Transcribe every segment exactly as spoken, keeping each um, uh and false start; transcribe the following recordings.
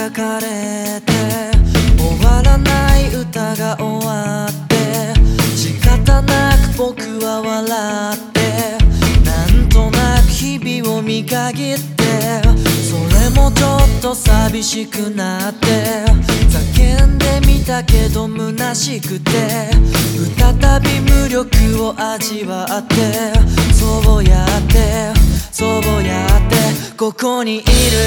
叩かれて終わらない歌が終わって仕方なく僕は笑ってなんとなく日々を見限ってそれもちょっと寂しくなって叫んでみたけど虚しくて再び無力を味わってそうやってそうやってここにいる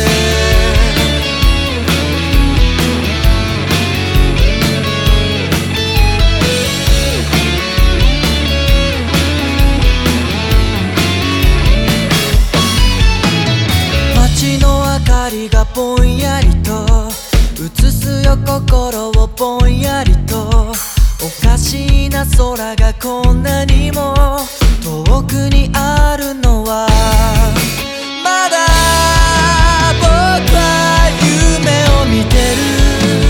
街の明かりがぼんやりと映すよ心をぼんやりとおかしな空がこんなにも遠くにあるのはまだ僕は夢を見てる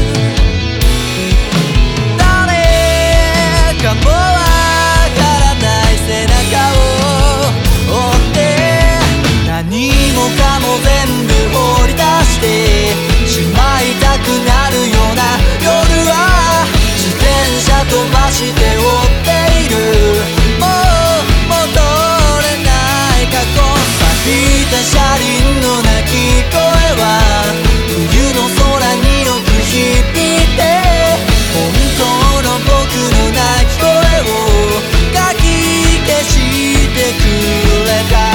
誰かもわからない背中を追って何もかも全部放り出してしまいたくなるような夜は自転車飛ばして追っているもう戻れない過去錆びた車輪の鳴き声は冬の空によく響いて本当の僕の泣き声をかき消してくれた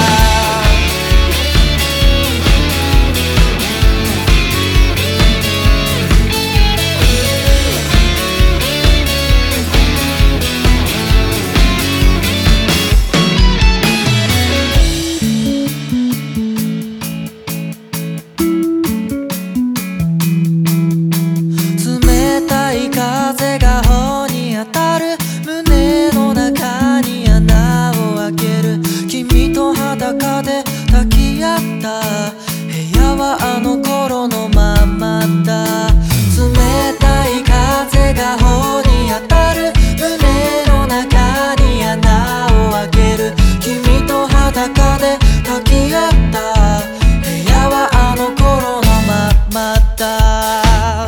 風が頬に当たる胸の中に穴を開ける君と裸で抱き合った部屋はあの頃のままだ冷たい風が頬に当たる胸の中に穴を開ける君と裸で抱き合った部屋はあの頃のままだ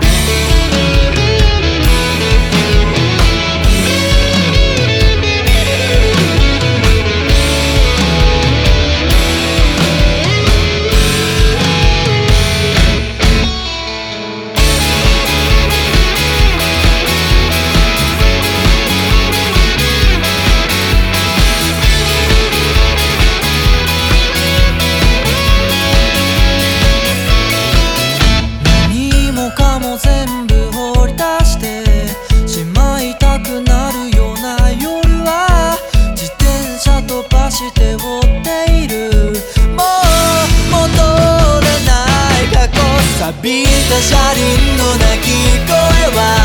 全部放り出してしまいたくなるような夜は自転車飛ばして追っているもう戻れない過去錆びた車輪の鳴き声は